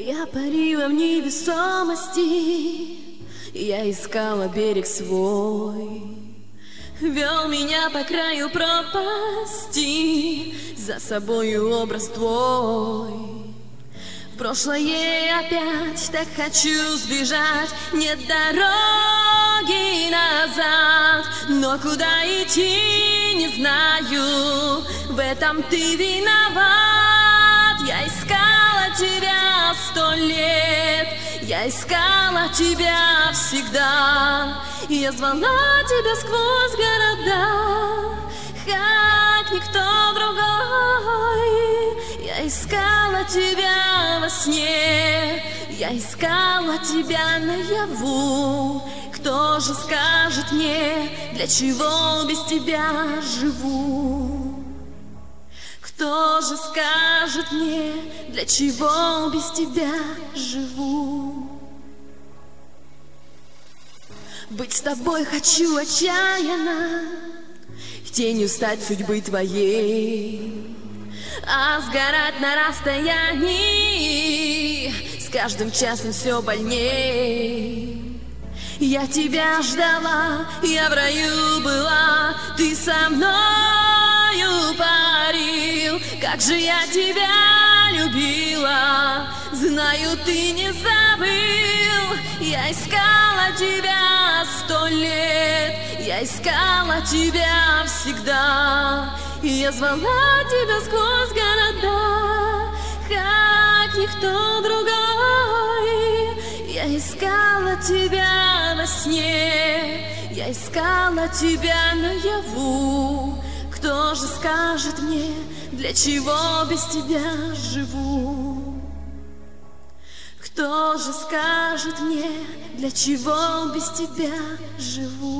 Я парила в невесомости, я искала берег свой. Вел меня по краю пропасти, за собою образ твой. В прошлое опять так хочу сбежать, нет дороги назад, но куда идти не знаю, в этом ты виноват. Я искала тебя 100 лет, я искала тебя всегда, я звала тебя сквозь города, как никто другой. Я искала тебя во сне, я искала тебя наяву. Кто же скажет мне, для чего без тебя живу? Кто же скажет мне, для чего без тебя живу? Быть с тобой хочу отчаянно, тенью стать судьбы твоей, а сгорать на расстоянии с каждым часом все больней. Я тебя ждала, я в раю была, ты со мною парил. Как же я тебя любила, знаю, ты не забыл. Я искала тебя 100 лет, я искала тебя всегда, я звала тебя сквозь города, как никто другой. Я искала тебя во сне, я искала тебя наяву. Кто же скажет мне, для чего без тебя живу? Кто же скажет мне, для чего без тебя живу?